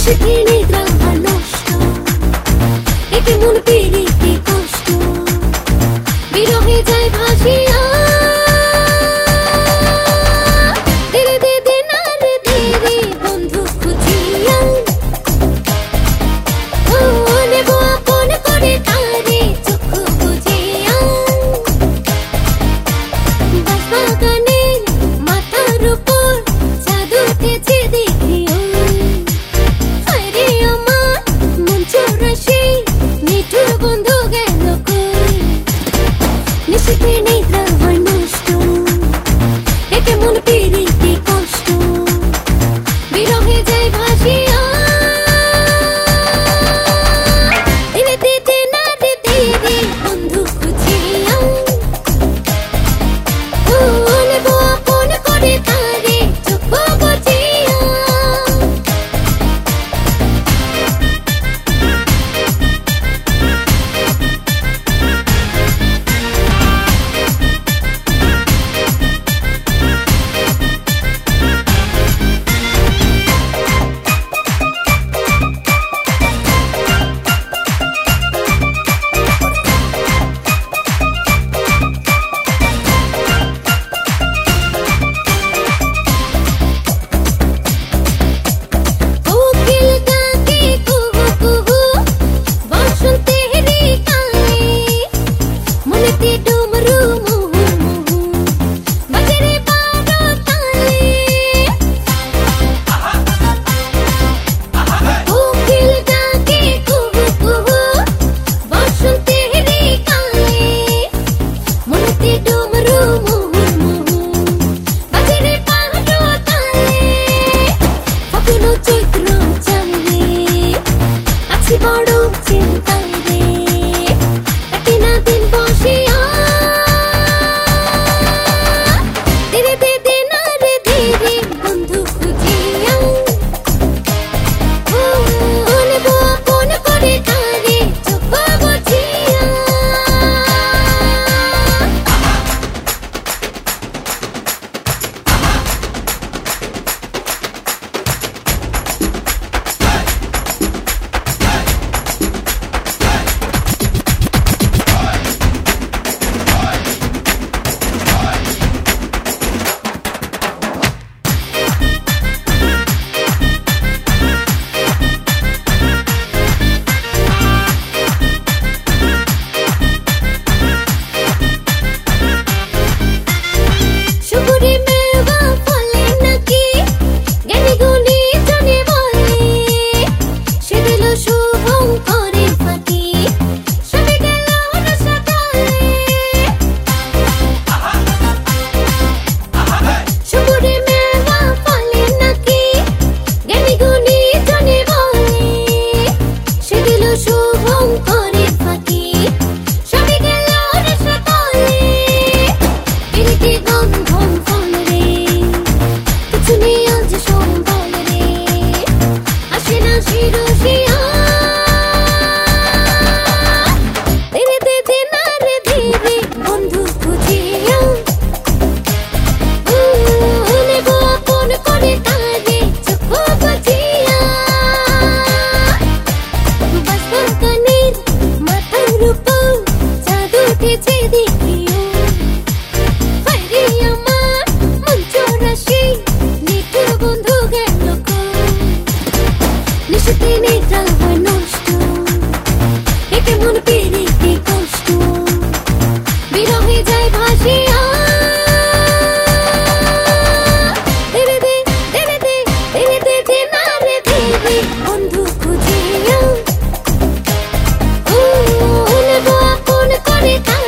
নিশিথে নিদ্রা আমার নষ্ট, একে মন পেরিতে কষ্ট, বিরহে যায় ভাসিয়া। ধীরে ধীরে দিনারে ধীরে বন্ধু খুঁজিয়া, ও নেব আপন করে তারে চক্ষু বুঝিয়া। বাঁশবাগানের মাথার উপর চাঁদ উঠেছে দেখিও, হায়রে আমার মন চৌরাশি নিঠুর বন্ধু গেল কই। নিশিথে নিদ্রা হয় নষ্ট, একে মন পেরিতে কষ্ট, বিরহে যায় ভাসিয়া। ধীরে ধীরে নারে ধীরে বন্ধু খুঁজিয়া, ও নেব আপন করে তারে চক্ষু বুঝিয়া। কোকিল ডাকে কুহু কুহু, বসন্তের কালে, মনেতে ডুমরু মুহু মুহু, বাজে রে বারো তালে। কোকিল ডাকে কুহু কুহু, বসন্তের কালে, মনেতে ডুমরু মুহু মুহু, বাজে রে বারো তালে। ফাগুন চৈত্র চালে, আছি বড় চিন্তায় রে, কাটে না দিন বসিয়া। ধীরে ধীরে নারে ধীরে বন্ধু খুঁজিয়া, ও নেব আপন করে তারে চক্ষু বুঝিয়া। সুপুরি মেওয়া ফলে নাকি, জ্ঞানী গুণী জনে বলে, সে দিল শুভঙ্করের ফাঁকি, সবে গেল রসাতলে। সুপুরি মেওয়া ফলে নাকি, জ্ঞানী গুণী জনে বলে, সে দিল শুভঙ্করের ফাঁকি, সবে গেল রসাতলে। পিরিতি গন্ধম ফল রে, কিছু নেই আজ সম্বল রে, আসে না শিরশিয়া। ধীরে ধীরে নারে ধীরে বন্ধু খুঁজিয়া, ও নেব আপন করে তারে চক্ষু বুঝিয়া। বাঁশবাগানের মাথার উপর চাঁদ উঠেছে দেখিও, হায়রে আমার মন চৌরাশি নিঠুর বন্ধু গেল কই। নিশিথে নিদ্রা হয় নষ্ট, একে মন পেরিতে কষ্ট, বিরহে যায় ভাসিয়া। ধীরে ধীরে নারে ধীরে বন্ধু খুঁজিয়া, ও নেব আপন করে তারে